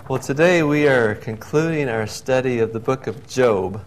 Well, today we are concluding our study of the book of Job.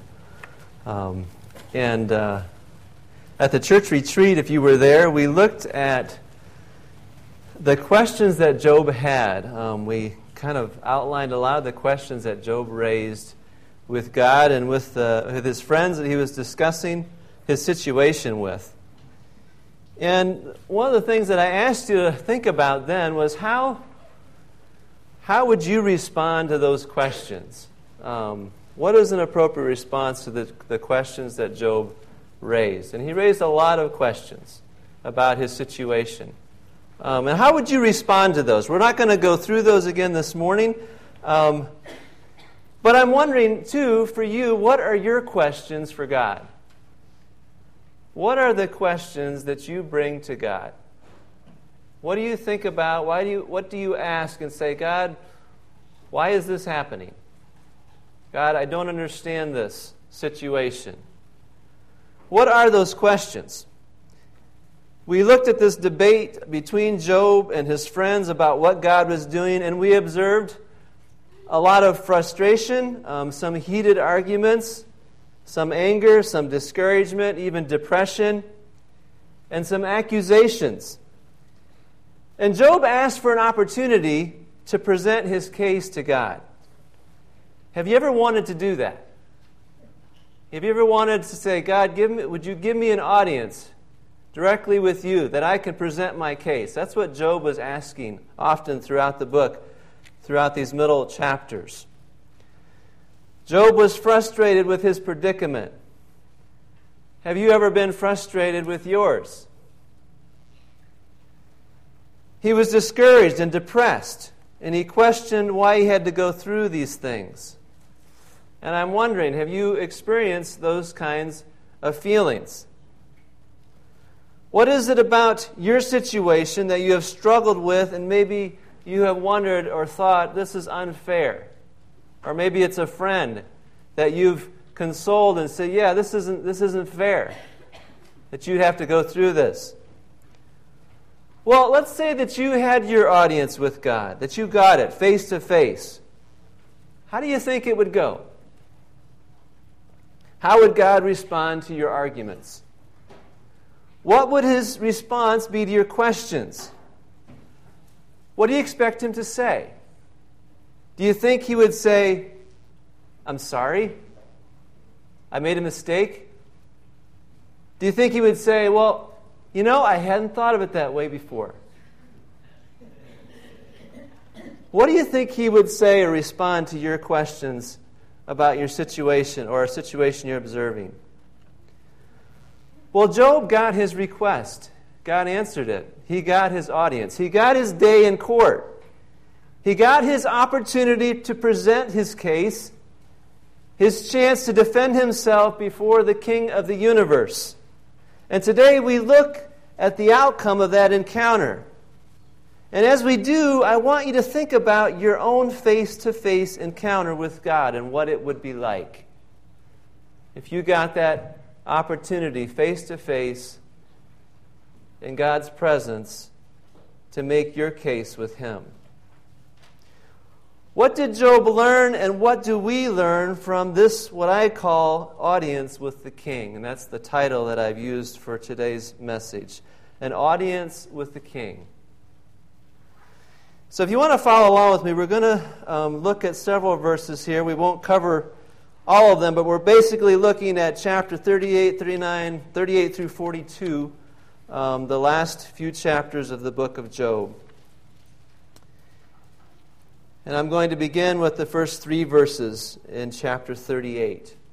And at the church retreat, if you were there, we looked at the questions that Job had. We kind of outlined a lot of the questions that Job raised with God and with his friends that he was discussing his situation with. And one of the things that I asked you to think about then was how would you respond to those questions? What is an appropriate response to the questions that Job raised? And he raised a lot of questions about his situation. And how would you respond to those? We're not going to go through those again this morning. But I'm wondering, too, for you, what are your questions for God? What are the questions that you bring to God? What do you think about? What do you ask and say, God, why is this happening? God, I don't understand this situation. What are those questions? We looked at this debate between Job and his friends about what God was doing, and we observed a lot of frustration, some heated arguments, some anger, some discouragement, even depression, and some accusations. And Job asked for an opportunity to present his case to God. Have you ever wanted to do that? Have you ever wanted to say, God, would you give me an audience directly with you that I could present my case? That's what Job was asking often throughout the book, throughout these middle chapters. Job was frustrated with his predicament. Have you ever been frustrated with yours? He was discouraged and depressed, and he questioned why he had to go through these things. And I'm wondering, have you experienced those kinds of feelings? What is it about your situation that you have struggled with, and maybe you have wondered or thought, this is unfair? Or maybe it's a friend that you've consoled and said, yeah, this isn't fair, that you'd have to go through this. Well, let's say that you had your audience with God, that you got it face to face. How do you think it would go? How would God respond to your arguments? What would his response be to your questions? What do you expect him to say? Do you think he would say, I'm sorry, I made a mistake? Do you think he would say, well, I hadn't thought of it that way before? What do you think he would say or respond to your questions about your situation or a situation you're observing? Well, Job got his request. God answered it. He got his audience. He got his day in court. He got his opportunity to present his case, his chance to defend himself before the King of the universe. And today we look at the outcome of that encounter. And as we do, I want you to think about your own face-to-face encounter with God and what it would be like if you got that opportunity face-to-face in God's presence to make your case with him. What did Job learn, and what do we learn from this, what I call, audience with the king? And that's the title that I've used for today's message. An audience with the king. So if you want to follow along with me, we're going to look at several verses here. We won't cover all of them, but we're basically looking at chapter 38, 39, 38 through 42, the last few chapters of the book of Job. And I'm going to begin with the first 3 verses in chapter 38. It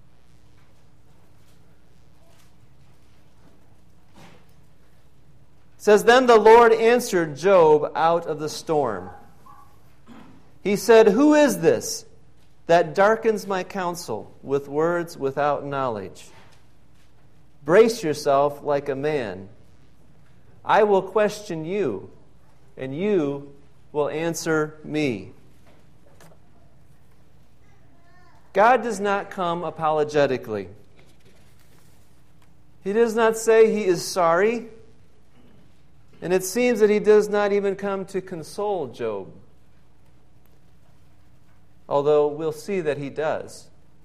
says, Then the Lord answered Job out of the storm. He said, Who is this that darkens my counsel with words without knowledge? Brace yourself like a man. I will question you, and you will answer me. God does not come apologetically. He does not say he is sorry. And it seems that he does not even come to console Job. although we'll see that he does.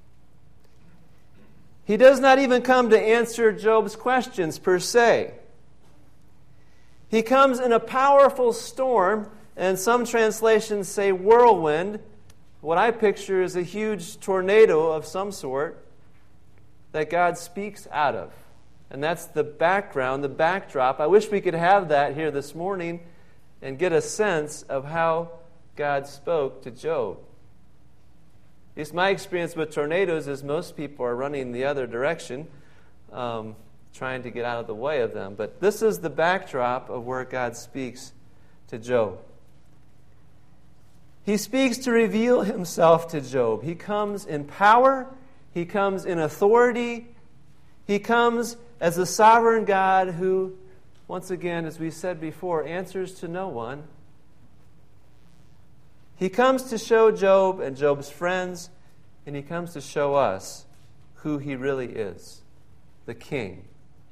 He does not even come to answer Job's questions per se. He comes in a powerful storm, and some translations say whirlwind. What I picture is a huge tornado of some sort that God speaks out of. And that's the background, the backdrop. I wish we could have that here this morning and get a sense of how God spoke to Job. At least my experience with tornadoes is most people are running the other direction, trying to get out of the way of them. But this is the backdrop of where God speaks to Job. He speaks to reveal himself to Job. He comes in power. He comes in authority. He comes as a sovereign God who, once again, as we said before, answers to no one. He comes to show Job and Job's friends, and he comes to show us who he really is, the king.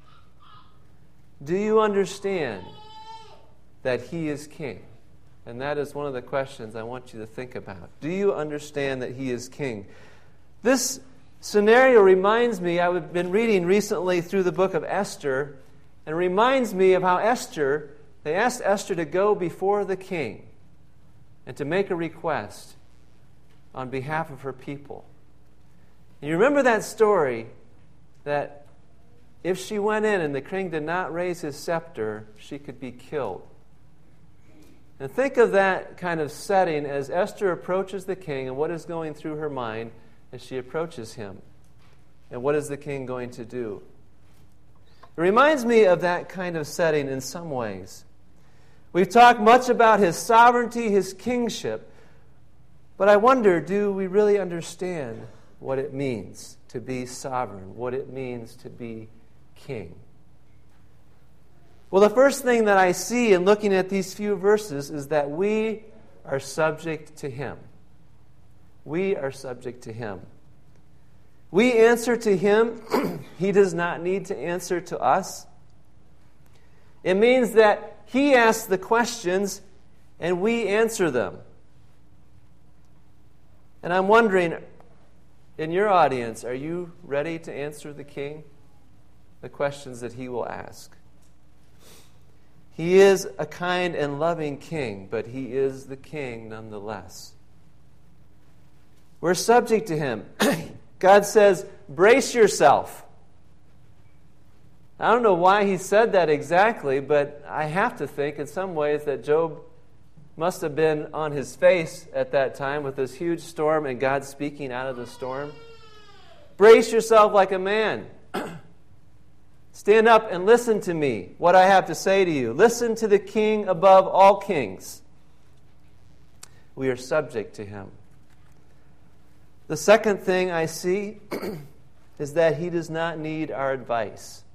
Do you understand that he is king? And that is one of the questions I want you to think about. Do you understand that he is king? This scenario reminds me, I've been reading recently through the book of Esther, and reminds me of how they asked Esther to go before the king and to make a request on behalf of her people. And you remember that story, that if she went in and the king did not raise his scepter, she could be killed. And think of that kind of setting as Esther approaches the king and what is going through her mind as she approaches him. And what is the king going to do? It reminds me of that kind of setting in some ways. We've talked much about his sovereignty, his kingship, but I wonder, do we really understand what it means to be sovereign, what it means to be king? Well, the first thing that I see in looking at these few verses is that we are subject to him. We are subject to him. We answer to him. He does not need to answer to us. It means that he asks the questions and we answer them. And I'm wondering, in your audience, are you ready to answer the king the questions that he will ask? He is a kind and loving king, but he is the king nonetheless. We're subject to him. God says, brace yourself. I don't know why he said that exactly, but I have to think in some ways that Job must have been on his face at that time with this huge storm and God speaking out of the storm. Brace yourself like a man. Stand up and listen to me, what I have to say to you. Listen to the king above all kings. We are subject to him. The second thing I see is that he does not need our advice.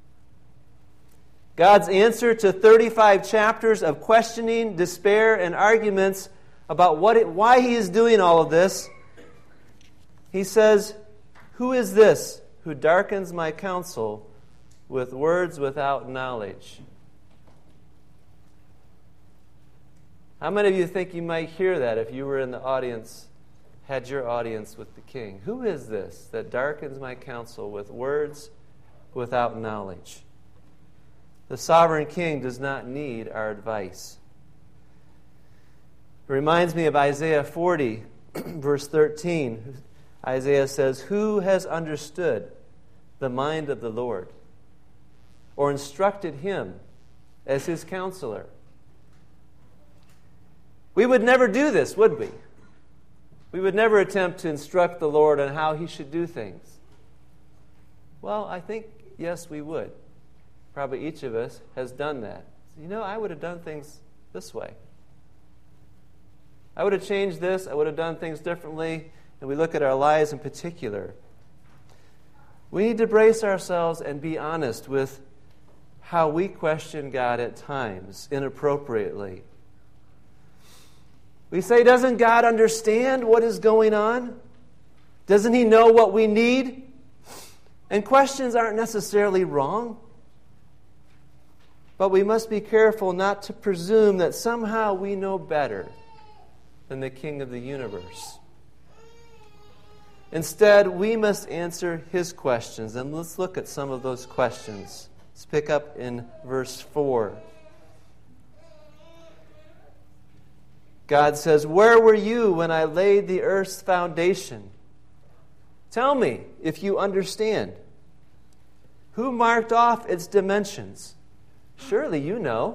God's answer to 35 chapters of questioning, despair, and arguments about why he is doing all of this, he says, "Who is this who darkens my counsel with words without knowledge?" How many of you think you might hear that if you were in the audience, had your audience with the king? Who is this that darkens my counsel with words without knowledge? The sovereign king does not need our advice. It reminds me of Isaiah 40, verse 13. Isaiah says, "Who has understood the mind of the Lord, or instructed him as his counselor?" We would never do this, would we? We would never attempt to instruct the Lord on how he should do things. Well, I think, yes, we would. Probably each of us has done that. I would have done things this way. I would have changed this. I would have done things differently. And we look at our lives in particular. We need to brace ourselves and be honest with how we question God at times, inappropriately. We say, doesn't God understand what is going on? Doesn't he know what we need? And questions aren't necessarily wrong. But we must be careful not to presume that somehow we know better than the King of the universe. Instead, we must answer his questions. And let's look at some of those questions. Let's pick up in verse 4. God says, "Where were you when I laid the earth's foundation? Tell me if you understand. Who marked off its dimensions? Surely you know.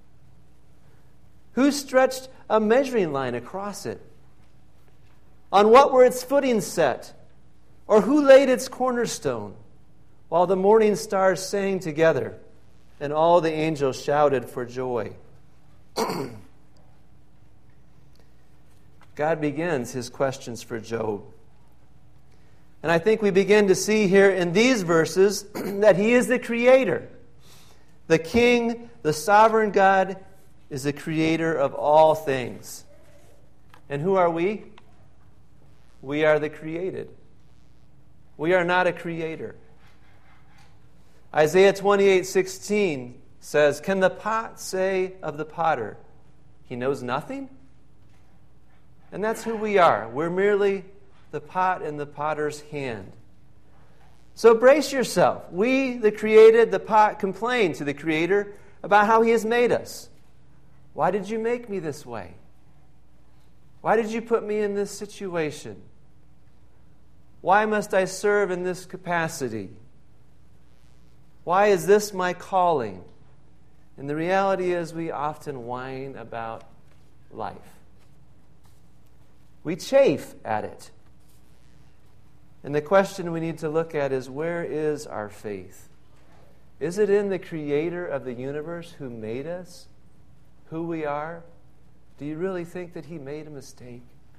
Who stretched a measuring line across it? On what were its footings set? Or who laid its cornerstone? While the morning stars sang together, and all the angels shouted for joy." God begins his questions for Job. And I think we begin to see here in these verses that he is the creator. The king, the sovereign God, is the creator of all things. And who are we? We are the created. We are not a creator. Isaiah 28:16 says, "Can the pot say of the potter, he knows nothing?" And that's who we are. We're merely the pot in the potter's hand. So brace yourself. We, the created, the pot, complain to the Creator about how he has made us. Why did you make me this way? Why did you put me in this situation? Why must I serve in this capacity? Why is this my calling? And the reality is we often whine about life. We chafe at it. And the question we need to look at is, where is our faith? Is it in the Creator of the universe who made us, who we are? Do you really think that he made a mistake?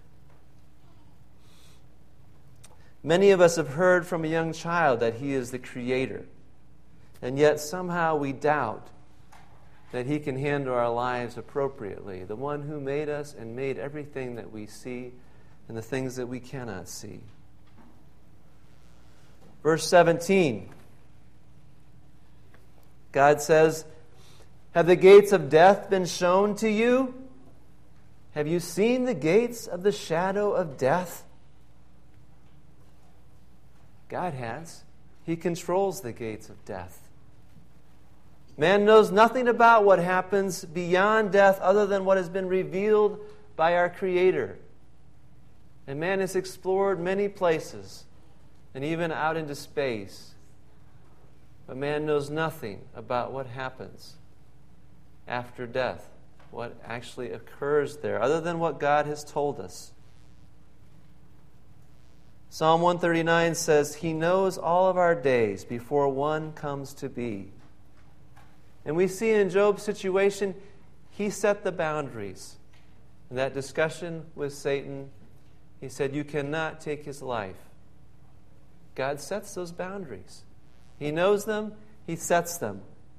Many of us have heard from a young child that he is the Creator, and yet somehow we doubt that he can handle our lives appropriately. The one who made us and made everything that we see and the things that we cannot see. Verse 17, God says, "Have the gates of death been shown to you? Have you seen the gates of the shadow of death?" God has. He controls the gates of death. Man knows nothing about what happens beyond death other than what has been revealed by our Creator. And man has explored many places, and even out into space. But man knows nothing about what happens after death, what actually occurs there, other than what God has told us. Psalm 139 says, "He knows all of our days before one comes to be." And we see in Job's situation, he set the boundaries. In that discussion with Satan, he said, "You cannot take his life." God sets those boundaries. He knows them, he sets them.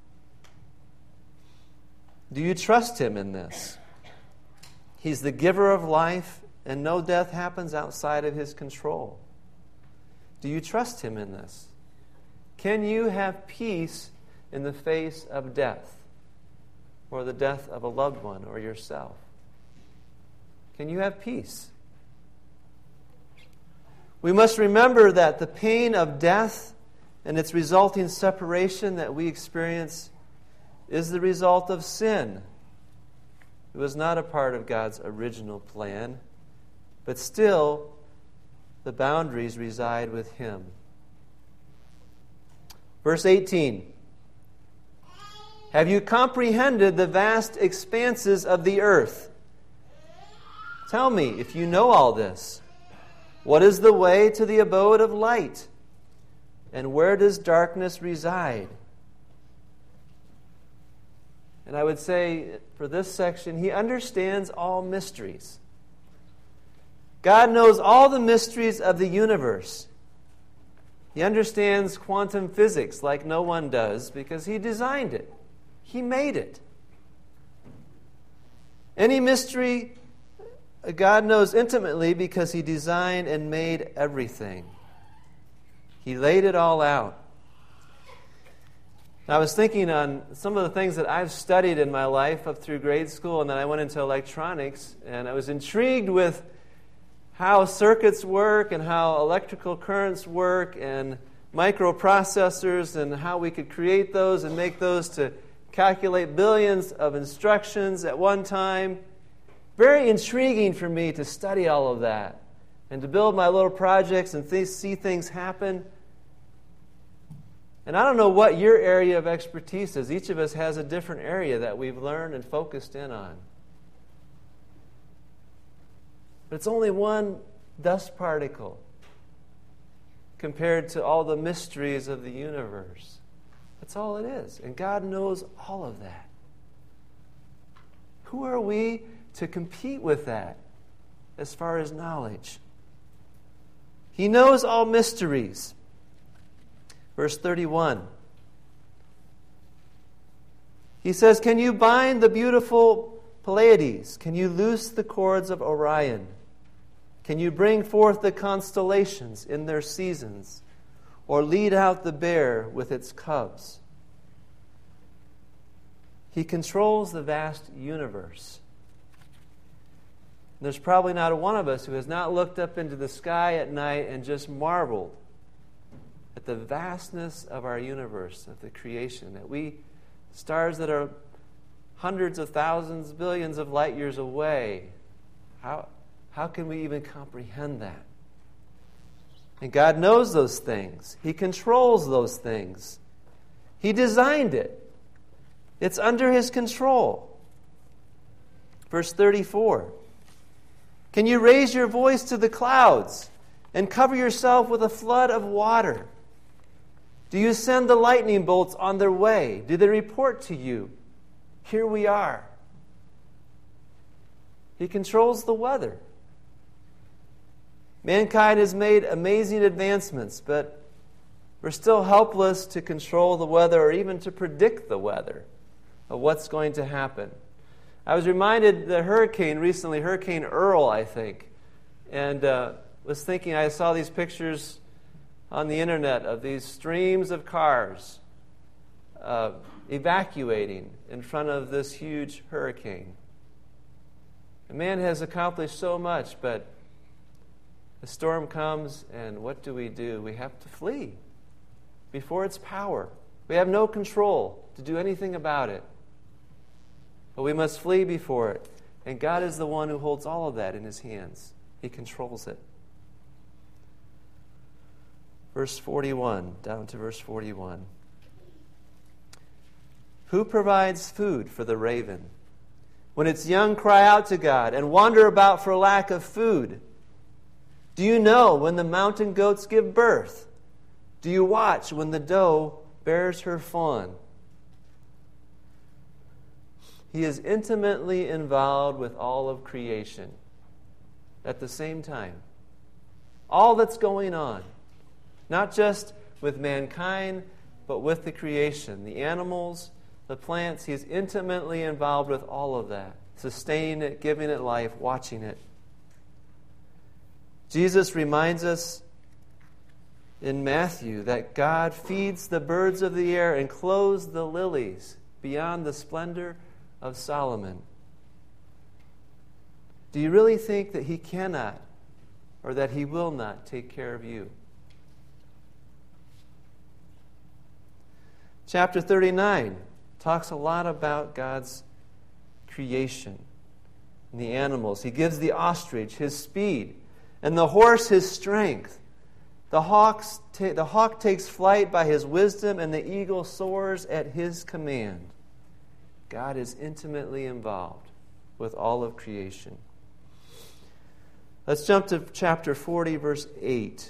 Do you trust him in this? He's the giver of life, and no death happens outside of his control. Do you trust him in this? Can you have peace in the face of death, or the death of a loved one or yourself? Can you have peace? We must remember that the pain of death and its resulting separation that we experience is the result of sin. It was not a part of God's original plan, but still the boundaries reside with him. Verse 18, "Have you comprehended the vast expanses of the earth? Tell me if you know all this. What is the way to the abode of light? And where does darkness reside?" And I would say for this section, he understands all mysteries. God knows all the mysteries of the universe. He understands quantum physics like no one does because he designed it. He made it. Any mystery God knows intimately because he designed and made everything. He laid it all out. I was thinking on some of the things that I've studied in my life up through grade school, and then I went into electronics, and I was intrigued with how circuits work and how electrical currents work and microprocessors and how we could create those and make those to calculate billions of instructions at one time. Very intriguing for me to study all of that and to build my little projects and see things happen. And I don't know what your area of expertise is. Each of us has a different area that we've learned and focused in on. But it's only one dust particle compared to all the mysteries of the universe. That's all it is. And God knows all of that. Who are we to compete with that as far as knowledge? He knows all mysteries. Verse 31. He says, "Can you bind the beautiful Pleiades? Can you loose the cords of Orion? Can you bring forth the constellations in their seasons, or lead out the bear with its cubs?" He controls the vast universe. There's probably not one of us who has not looked up into the sky at night and just marveled at the vastness of our universe, of the creation, that stars that are hundreds of thousands, billions of light years away, how can we even comprehend that? And God knows those things. He controls those things. He designed it. It's under His control. Verse 34. "Can you raise your voice to the clouds and cover yourself with a flood of water? Do you send the lightning bolts on their way? Do they report to you, 'Here we are'?" He controls the weather. Mankind has made amazing advancements, but we're still helpless to control the weather or even to predict the weather of what's going to happen. I was reminded the hurricane recently, Hurricane Earl, I think, and was thinking, I saw these pictures on the internet of these streams of cars evacuating in front of this huge hurricane. And man has accomplished so much, but the storm comes, and what do? We have to flee before its power. We have no control to do anything about it. But we must flee before it. And God is the one who holds all of that in His hands. He controls it. Verse 41, down to verse 41. "Who provides food for the raven? When its young cry out to God and wander about for lack of food. Do you know when the mountain goats give birth? Do you watch when the doe bears her fawn?" He is intimately involved with all of creation at the same time. All that's going on, not just with mankind, but with the creation, the animals, the plants. He is intimately involved with all of that, sustaining it, giving it life, watching it. Jesus reminds us in Matthew that God feeds the birds of the air and clothes the lilies beyond the splendor of Solomon. Do you really think that He cannot or that He will not take care of you? Chapter 39 talks a lot about God's creation and the animals. He gives the ostrich His speed and the horse His strength. The hawk takes flight by His wisdom, and the eagle soars at His command. God is intimately involved with all of creation. Let's jump to chapter 40, verse 8.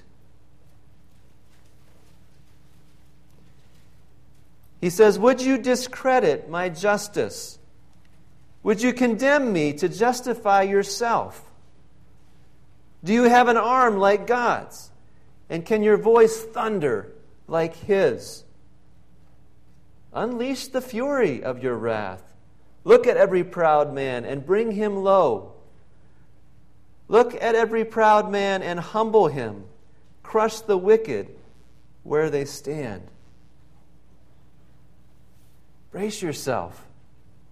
He says, "Would you discredit my justice? Would you condemn me to justify yourself? Do you have an arm like God's? And can your voice thunder like His? Unleash the fury of your wrath. Look at every proud man and bring him low. Look at every proud man and humble him. Crush the wicked where they stand." Brace yourself.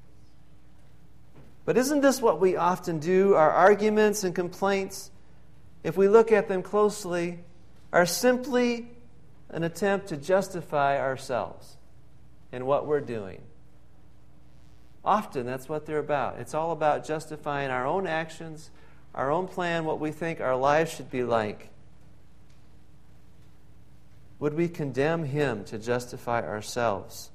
But isn't this what we often do? Our arguments and complaints if we look at them closely, are simply an attempt to justify ourselves in what we're doing. Often that's what they're about. It's all about justifying our own actions, our own plan, what we think our lives should be like. Would we condemn him to justify ourselves?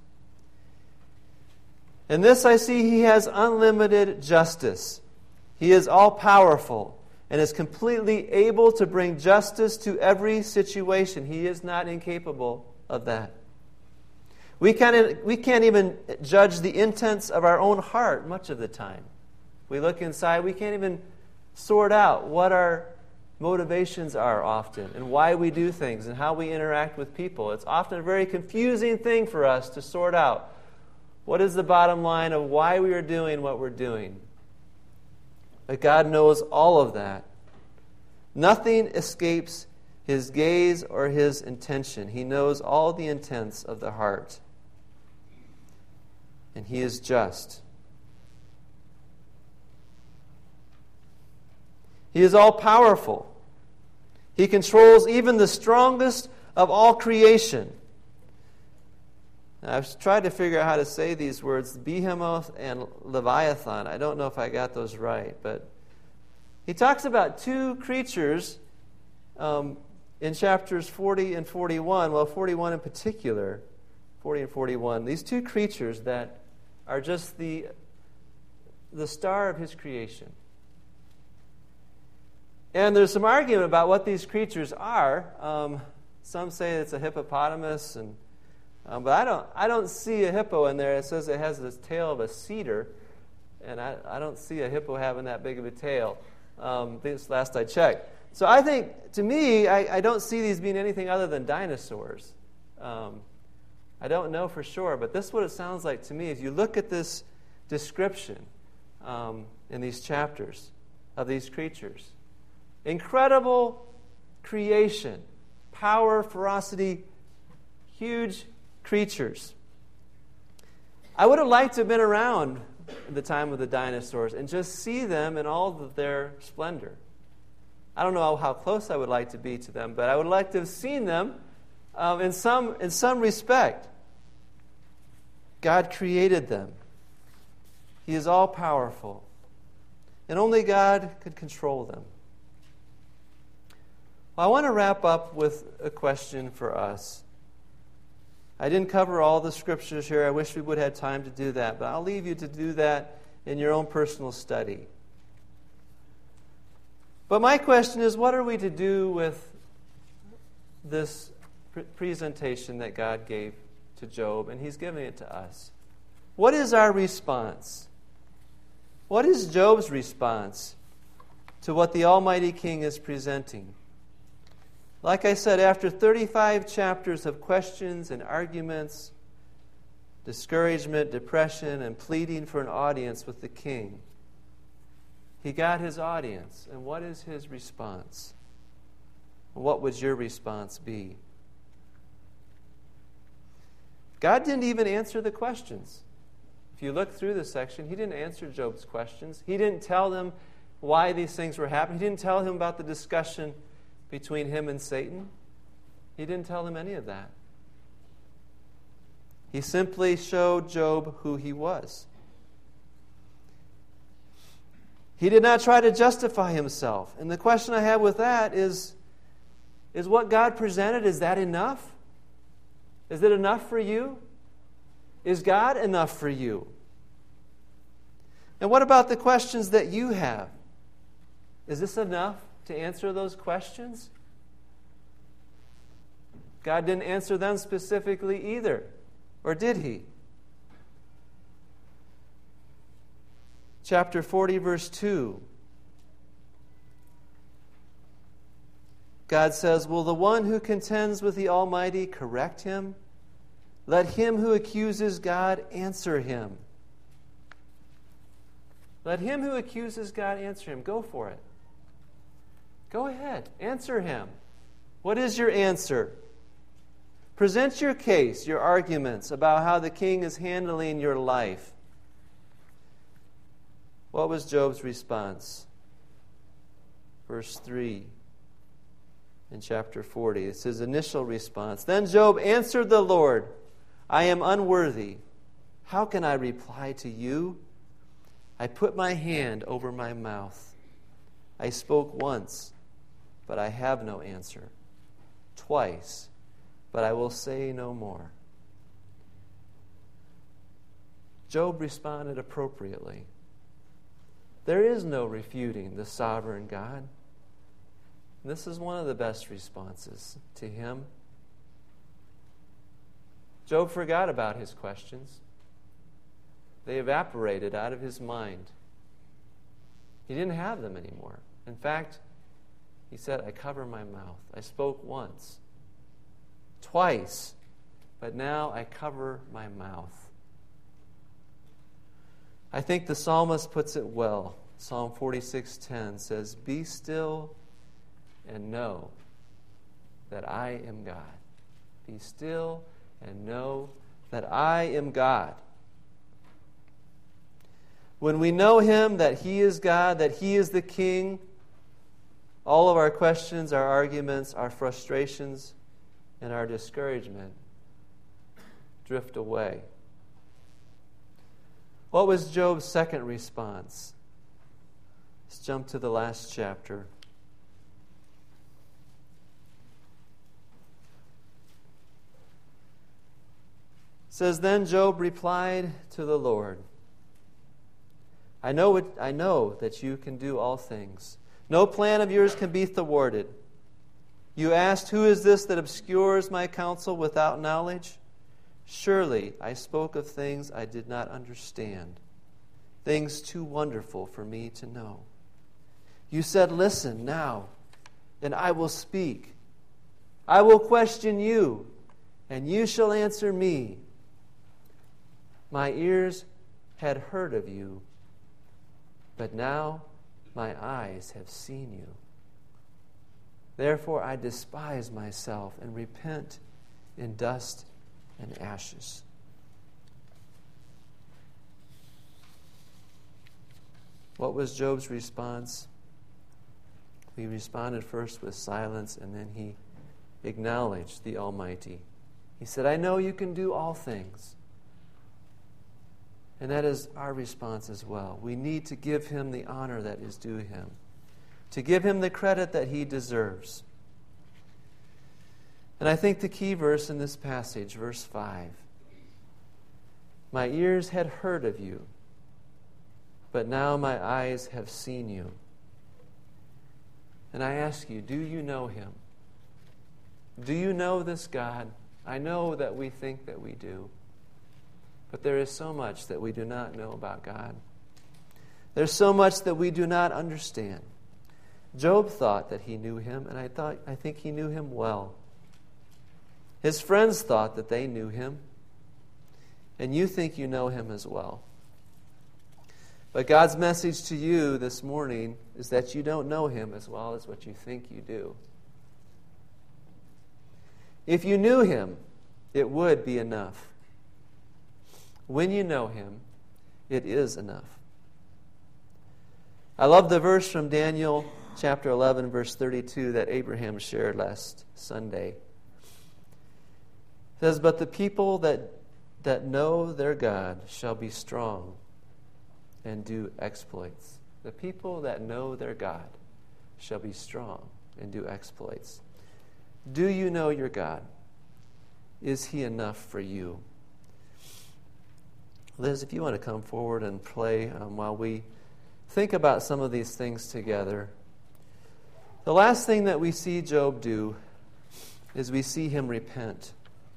In this I see he has unlimited justice. He is all-powerful and is completely able to bring justice to every situation. He is not incapable of that. We can't even judge the intents of our own heart much of the time. We look inside, we can't even sort out what our motivations are often and why we do things and how we interact with people. It's often a very confusing thing for us to sort out what is the bottom line of why we are doing what we're doing. But God knows all of that. Nothing escapes his gaze or his intention. He knows all the intents of the heart. And he is just. He is all-powerful. He controls even the strongest of all creation. Now, I've tried to figure out how to say these words, Behemoth and Leviathan. I don't know if I got those right, but he talks about two creatures in chapters 40 and 41, well, 41 in particular, 40 and 41, these two creatures that are just the star of his creation. And there's some argument about what these creatures are. Some say it's a hippopotamus, but I don't see a hippo in there. It says it has the tail of a cedar, and I don't see a hippo having that big of a tail. This last I checked. So I think, to me, I don't see these being anything other than dinosaurs. I don't know for sure, but this is what it sounds like to me. If you look at this description in these chapters of these creatures, incredible creation, power, ferocity, huge creatures. I would have liked to have been around at the time of the dinosaurs and just see them in all of their splendor. I don't know how close I would like to be to them, but I would like to have seen them in some respect. God created them. He is all-powerful. And only God could control them. Well, I want to wrap up with a question for us. I didn't cover all the scriptures here. I wish we would have had time to do that, but I'll leave you to do that in your own personal study. But my question is, what are we to do with this presentation that God gave to Job, and he's giving it to us? What is our response? What is Job's response to what the Almighty King is presenting? Like I said, after 35 chapters of questions and arguments, discouragement, depression, and pleading for an audience with the king, he got his audience. And what is his response? What would your response be? God didn't even answer the questions. If you look through this section, he didn't answer Job's questions. He didn't tell them why these things were happening. He didn't tell him about the discussion between him and Satan. He didn't tell him any of that. He simply showed Job who he was. He did not try to justify himself. And the question I have with that is what God presented, is that enough? Is it enough for you? Is God enough for you? And what about the questions that you have? Is this enough to answer those questions? God didn't answer them specifically either. Or did he? Chapter 40, verse 2. God says, "Will the one who contends with the Almighty correct him? Let him who accuses God answer him." Let him who accuses God answer him. Go for it. Go ahead. Answer him. What is your answer? Present your case, your arguments about how the king is handling your life. What was Job's response? Verse 3. in chapter 40. It's his initial response. Then Job answered the Lord, I am unworthy. How can I reply to you? I put my hand over my mouth. I spoke once, but I have no answer. Twice, but I will say no more. Job responded appropriately. There is no refuting the sovereign God. This is one of the best responses to him. Job forgot about his questions. They evaporated out of his mind. He didn't have them anymore. In fact, he said, I cover my mouth. I spoke once, twice, but now I cover my mouth. I think the psalmist puts it well. Psalm 46:10 says, Be still and know that I am God. Be still and know that I am God. When we know Him, that He is God, that He is the King, all of our questions, our arguments, our frustrations, and our discouragement drift away. What was Job's second response? Let's jump to the last chapter. It says, Then Job replied to the Lord, I know that you can do all things. No plan of yours can be thwarted. You asked, Who is this that obscures my counsel without knowledge? Surely I spoke of things I did not understand, things too wonderful for me to know. You said, Listen now, and I will speak. I will question you, and you shall answer me. My ears had heard of you, but now my eyes have seen you. Therefore I despise myself and repent in dust and ashes. What was Job's response? He responded first with silence, and then he acknowledged the Almighty. He said, I know you can do all things. And that is our response as well. We need to give Him the honor that is due Him, to give Him the credit that He deserves. And I think the key verse in this passage, verse 5, My ears had heard of you, but now my eyes have seen you. And I ask you, do you know Him? Do you know this God? I know that we think that we do. But there is so much that we do not know about God. There's so much that we do not understand. Job thought that he knew Him, and I think he knew Him well. His friends thought that they knew Him, and you think you know Him as well. But God's message to you this morning is that you don't know Him as well as what you think you do. If you knew Him, it would be enough. When you know Him, it is enough. I love the verse from Daniel chapter 11, verse 32 that Abraham shared last Sunday. It says, But the people that know their God shall be strong and do exploits. The people that know their God shall be strong and do exploits. Do you know your God? Is He enough for you? Liz, if you want to come forward and play while we think about some of these things together. The last thing that we see Job do is we see him repent.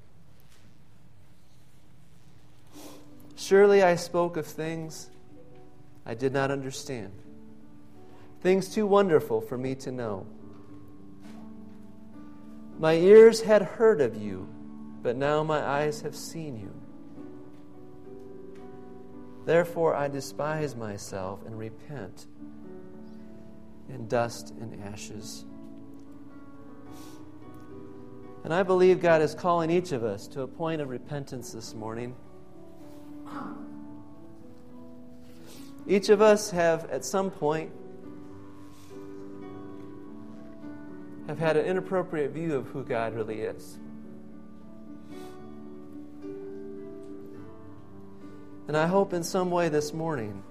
Surely I spoke of things I did not understand, things too wonderful for me to know. My ears had heard of you, but now my eyes have seen you. Therefore I despise myself and repent in dust and ashes. And I believe God is calling each of us to a point of repentance this morning. Each of us have, at some point, have had an inappropriate view of who God really is. And I hope in some way this morning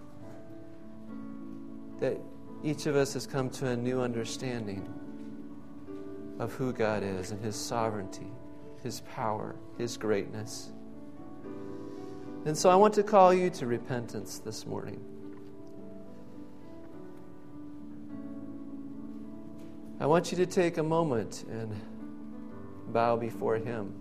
that each of us has come to a new understanding of who God is and His sovereignty, His power, His greatness. And so I want to call you to repentance this morning. I want you to take a moment and bow before Him.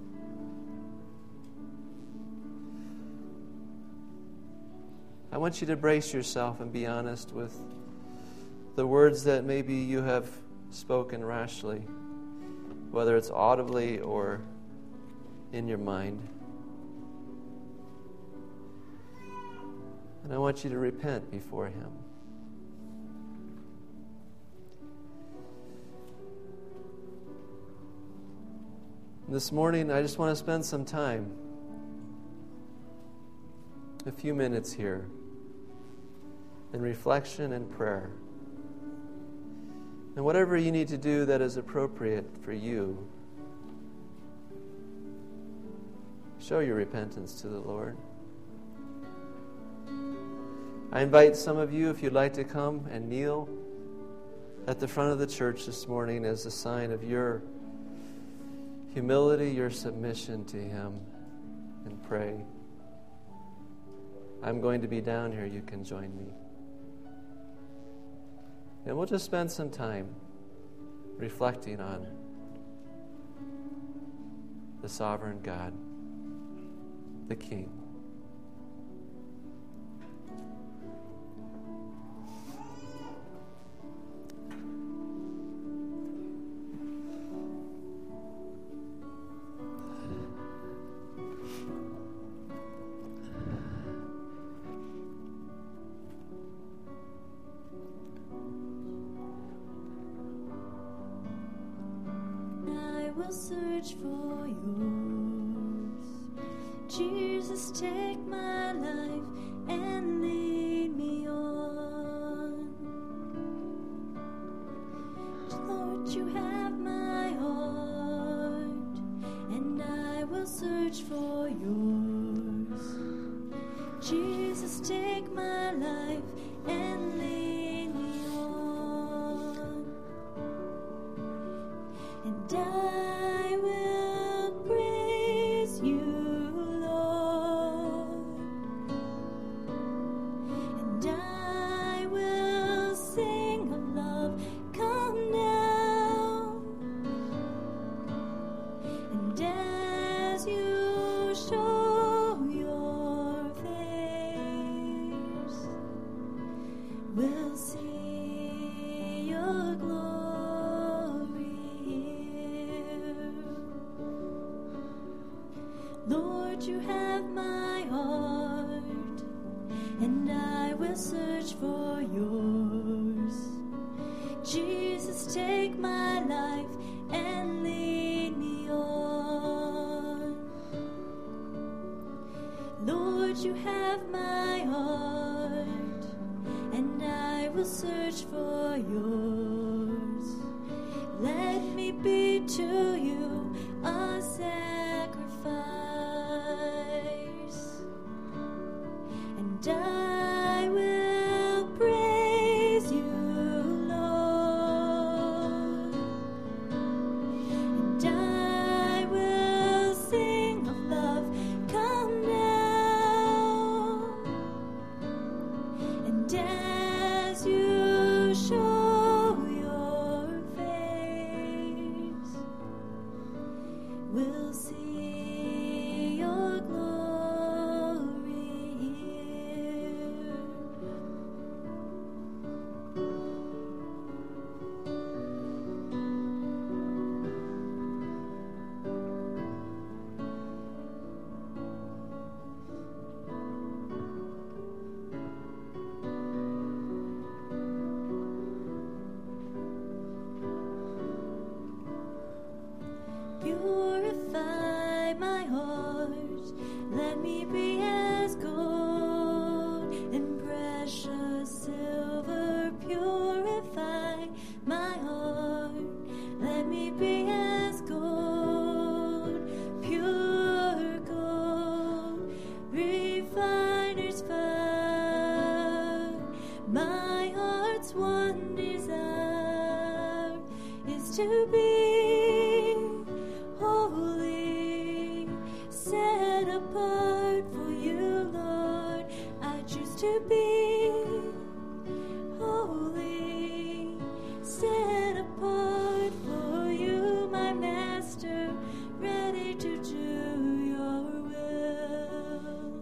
I want you to brace yourself and be honest with the words that maybe you have spoken rashly, whether it's audibly or in your mind. And I want you to repent before Him. This morning, I just want to spend some time, a few minutes here, in reflection and prayer. And whatever you need to do that is appropriate for you, show your repentance to the Lord. I invite some of you, if you'd like to come and kneel at the front of the church this morning as a sign of your humility, your submission to Him, and pray. I'm going to be down here. You can join me. And we'll just spend some time reflecting on the sovereign God, the King. Search for yours. Jesus, take my life and lead me on. Lord, you have my heart, and I will search for yours. Jesus, take my life and lead me on. And I will praise you, Lord, and I will sing of love. Come now, and as you show your face, we'll see your glory. Lord, you have my heart, and I will search for yours. Jesus, take my life and lead me on. Lord, you have my heart, and I will search for yours. Let me be to you a sacrifice, and I will praise you, Lord, and I will sing of love. Come now, and as you show your face, we'll see your glory here. Purify my heart, let me be as gold and precious silver. Purify my heart, let me be as gold, pure gold, refiner's fire. My heart's one desire is to be holy, set apart for you, Lord. I choose to be holy, set apart for you, my Master, ready to do your will.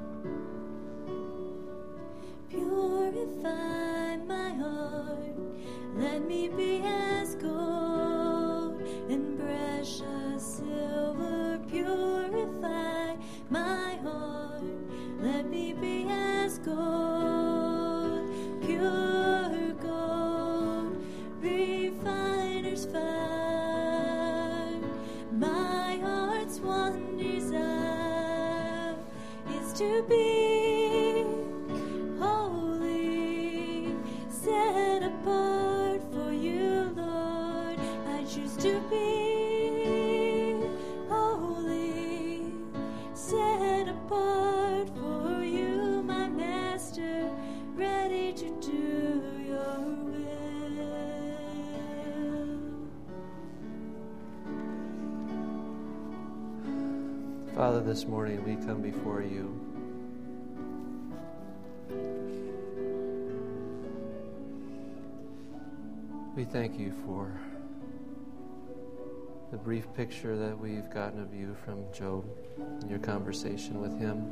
Purify my heart, let me be as gold and precious silver. Purify my heart, let me be as gold, pure gold, refiner's fire. My heart's one desire is to be holy, set apart for you, Lord. I choose to be holy, set apart for you, my Master, ready to do your will. Father, this morning we come before you. We thank you for the brief picture that we've gotten of you from Job and your conversation with him.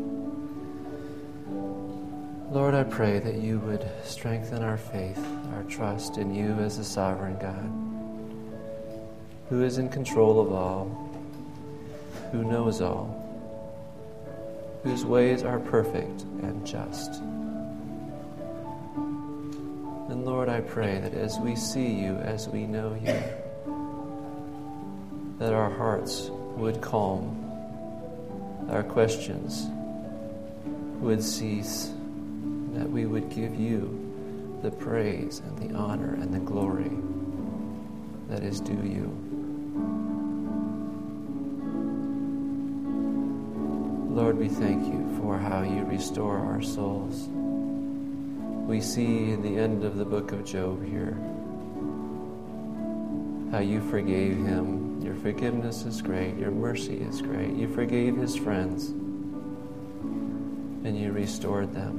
Lord, I pray that you would strengthen our faith, our trust in you as a sovereign God, who is in control of all, who knows all, whose ways are perfect and just. And Lord, I pray that as we see you, as we know you, that our hearts would calm, our questions would cease, that we would give you the praise and the honor and the glory that is due you. Lord, we thank you for how you restore our souls. We see in the end of the book of Job here how you forgave him. Your forgiveness is great. Your mercy is great. You forgave his friends and you restored them.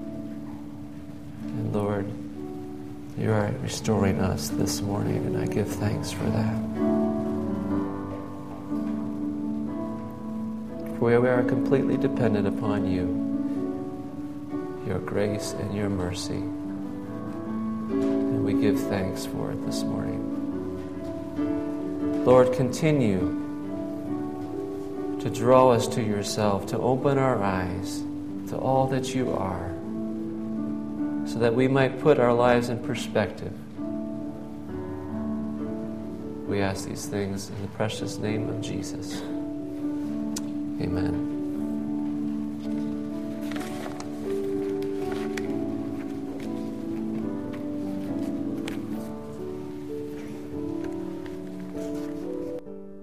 And Lord, you are restoring us this morning, and I give thanks for that. For we are completely dependent upon you, your grace and your mercy. And we give thanks for it this morning. Lord, continue to draw us to yourself, to open our eyes to all that you are, so that we might put our lives in perspective. We ask these things in the precious name of Jesus. Amen.